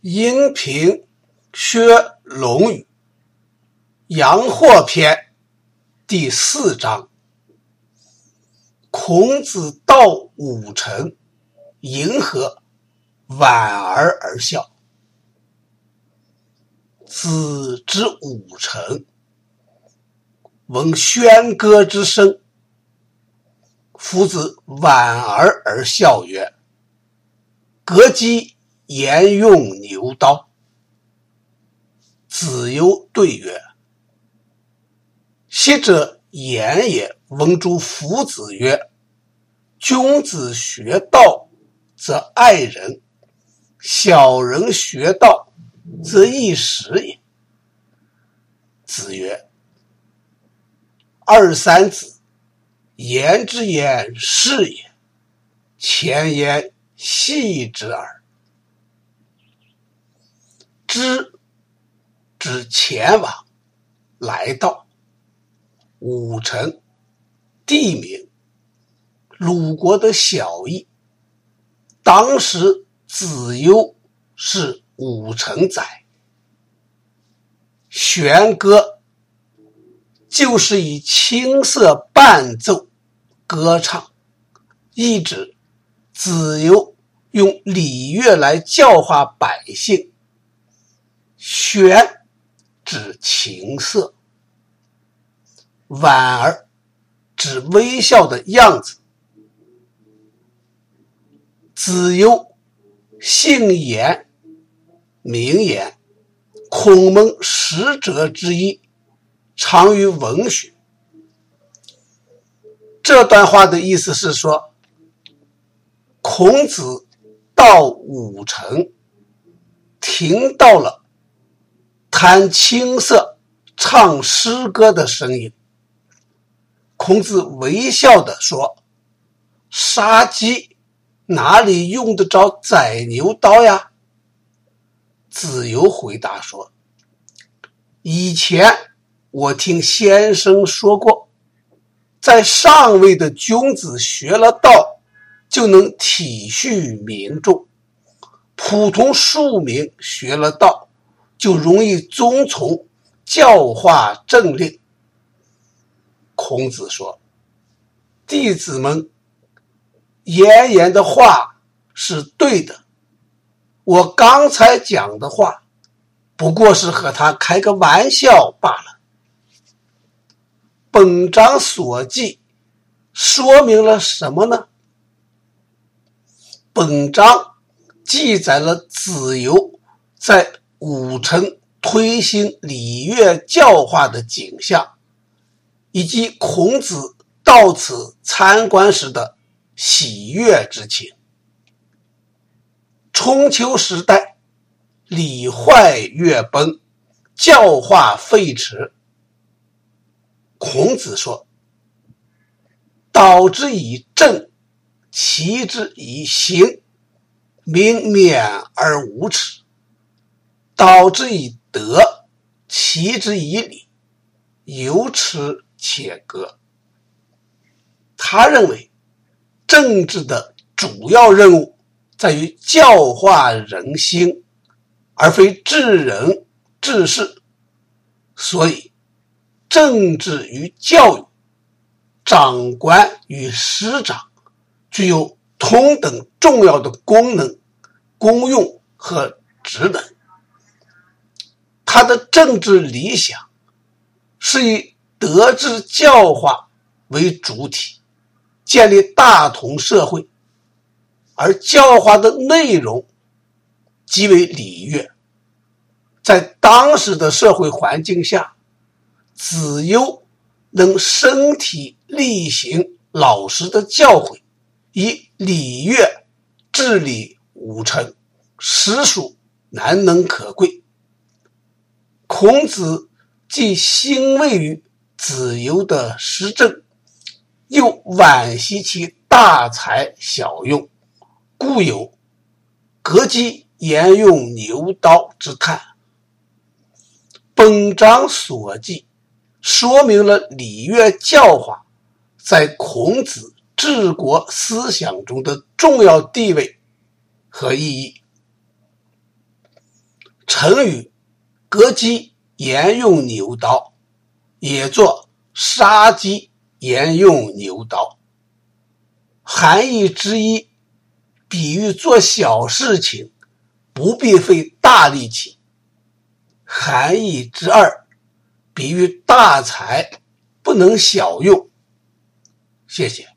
应评学论语阳货篇第4章。孔子到武城，迎合，莞尔而笑。子之武城，闻喧歌之声，夫子莞尔而笑曰：革鸡焉用牛刀。子游对曰：昔者言也，闻诸夫子曰：君子学道则爱人，小人学道则易时也。子曰：二三子，言之言是也，前言戏之耳。知指前往，来到。武城地名，鲁国的小邑。当时子游是武城宰。弦歌就是以青色伴奏歌唱，意指子游用礼乐来教化百姓。弦指琴瑟，莞尔指微笑的样子。子游姓颜，名颜，孔门10哲之一，长于文学。这段话的意思是说，孔子到武城，听到了弹青瑟唱诗歌的声音。孔子微笑地说：杀鸡哪里用得着宰牛刀呀？子游回答说：以前我听先生说过，在上位的君子学了道，就能体恤民众；普通庶民学了道，就容易遵从教化政令。孔子说，弟子们言的话是对的，我刚才讲的话不过是和他开个玩笑罢了。本章所记说明了什么呢？本章记载了子游在武城推行礼乐教化的景象，以及孔子到此参观时的喜悦之情。春秋时代，礼坏乐崩，教化废弛。孔子说，导之以政，齐之以刑，民免而无耻；导之以德，齐之以礼，有耻且格。他认为政治的主要任务在于教化人心，而非治人治事。所以政治与教育，长官与师长具有同等重要的功能、功用和职能。他的政治理想是以德治教化为主体，建立大同社会，而教化的内容即为礼乐。在当时的社会环境下，子游能身体力行老师的教诲，以礼乐治理武城，实属难能可贵。孔子既欣慰于子游的施政，又惋惜其大材小用，故有革鸡焉用牛刀之叹。本章所记说明了礼乐教化在孔子治国思想中的重要地位和意义。 成语割鸡沿用牛刀，也作杀鸡沿用牛刀。含义之一，比喻做小事情不必费大力气；含义之二，比喻大财不能小用。谢谢。